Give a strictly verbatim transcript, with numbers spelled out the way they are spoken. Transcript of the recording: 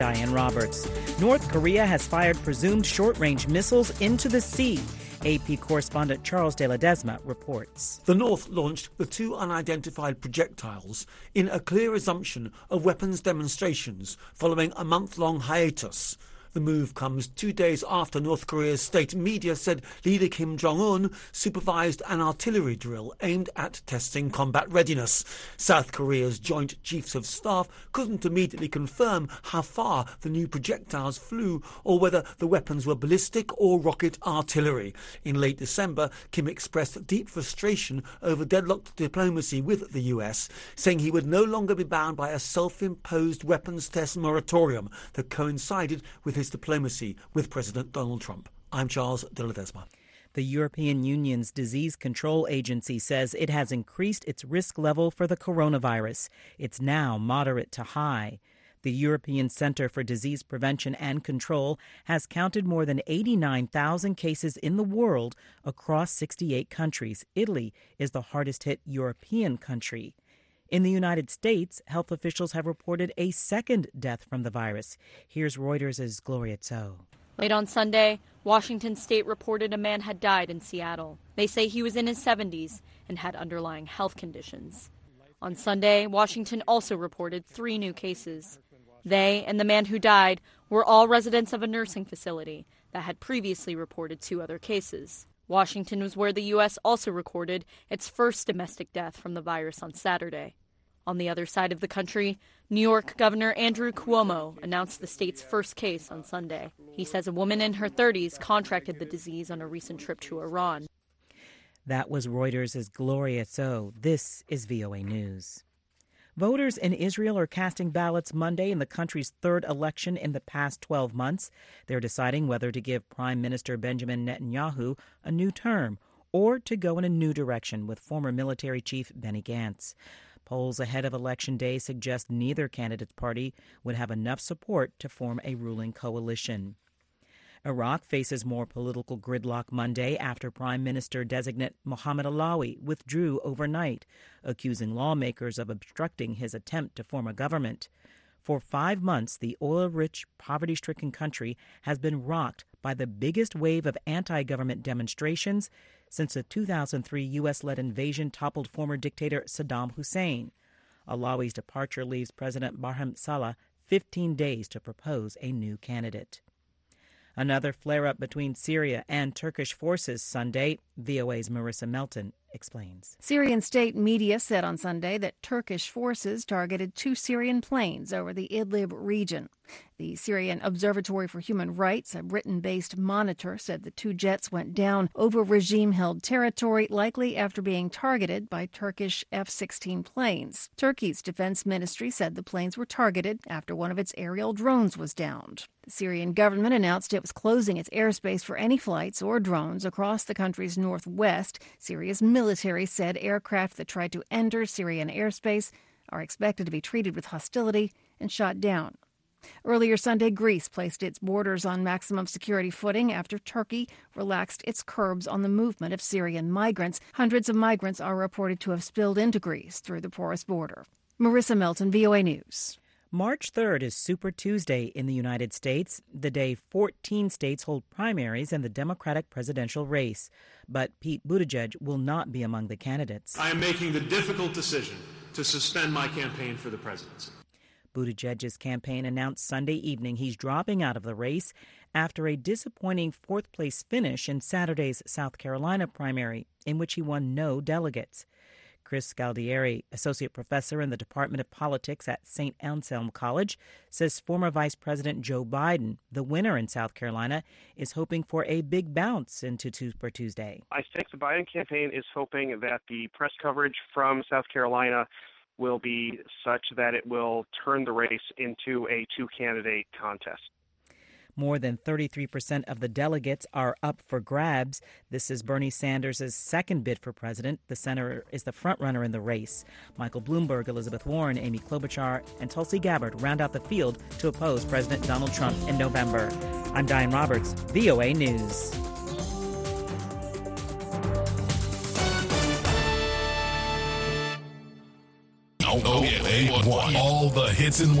Diane Roberts. North Korea has fired presumed short-range missiles into the sea. A P correspondent Charles de Ledesma reports. The North launched the two unidentified projectiles in a clear resumption of weapons demonstrations following a month-long hiatus. The move comes two days after North Korea's state media said leader Kim Jong-un supervised an artillery drill aimed at testing combat readiness. South Korea's Joint Chiefs of Staff couldn't immediately confirm how far the new projectiles flew or whether the weapons were ballistic or rocket artillery. In late December, Kim expressed deep frustration over deadlocked diplomacy with the U S, saying he would no longer be bound by a self-imposed weapons test moratorium that coincided with his diplomacy with President Donald Trump. I'm Charles de Ledesma. The European Union's Disease Control Agency says it has increased its risk level for the coronavirus. It's now moderate to high. The European Centre for Disease Prevention and Control has counted more than eighty-nine thousand cases in the world across sixty-eight countries. Italy is the hardest-hit European country. In the United States, health officials have reported a second death from the virus. Here's Reuters' Gloria Tso. Late on Sunday, Washington State reported a man had died in Seattle. They say he was in his seventies and had underlying health conditions. On Sunday, Washington also reported three new cases. They and the man who died were all residents of a nursing facility that had previously reported two other cases. Washington was where the U S also recorded its first domestic death from the virus on Saturday. On the other side of the country, New York Governor Andrew Cuomo announced the state's first case on Sunday. He says a woman in her thirties contracted the disease on a recent trip to Iran. That was Reuters' Gloria Tso. This is V O A News. Voters in Israel are casting ballots Monday in the country's third election in the past twelve months. They're deciding whether to give Prime Minister Benjamin Netanyahu a new term or to go in a new direction with former military chief Benny Gantz. Polls ahead of Election Day suggest neither candidate's party would have enough support to form a ruling coalition. Iraq faces more political gridlock Monday after Prime Minister-designate Mohammed Alawi withdrew overnight, accusing lawmakers of obstructing his attempt to form a government. For five months, the oil-rich, poverty-stricken country has been rocked by the biggest wave of anti-government demonstrations since the two thousand three U S-led invasion toppled former dictator Saddam Hussein. Alawi's departure leaves President Barham Saleh fifteen days to propose a new candidate. Another flare-up between Syria and Turkish forces Sunday. V O A's Marissa Melton explains. Syrian state media said on Sunday that Turkish forces targeted two Syrian planes over the Idlib region. The Syrian Observatory for Human Rights, a Britain-based monitor, said the two jets went down over regime-held territory, likely after being targeted by Turkish F sixteen planes. Turkey's defense ministry said the planes were targeted after one of its aerial drones was downed. The Syrian government announced it was closing its airspace for any flights or drones across the country's northwest. Syria's military said aircraft that tried to enter Syrian airspace are expected to be treated with hostility and shot down. Earlier Sunday, Greece placed its borders on maximum security footing after Turkey relaxed its curbs on the movement of Syrian migrants. Hundreds of migrants are reported to have spilled into Greece through the porous border. Marissa Melton, V O A News. March third is Super Tuesday in the United States, the day fourteen states hold primaries in the Democratic presidential race. But Pete Buttigieg will not be among the candidates. I am making the difficult decision to suspend my campaign for the presidency. Buttigieg's campaign announced Sunday evening he's dropping out of the race after a disappointing fourth-place finish in Saturday's South Carolina primary, in which he won no delegates. Chris Scaldieri, associate professor in the Department of Politics at Saint Anselm College, says former Vice President Joe Biden, the winner in South Carolina, is hoping for a big bounce into Super Tuesday. I think the Biden campaign is hoping that the press coverage from South Carolina will be such that it will turn the race into a two-candidate contest. More than thirty-three percent of the delegates are up for grabs. This is Bernie Sanders' second bid for president. The senator is the frontrunner in the race. Michael Bloomberg, Elizabeth Warren, Amy Klobuchar, and Tulsi Gabbard round out the field to oppose President Donald Trump in November. I'm Diane Roberts, V O A News. O A one, all the hits and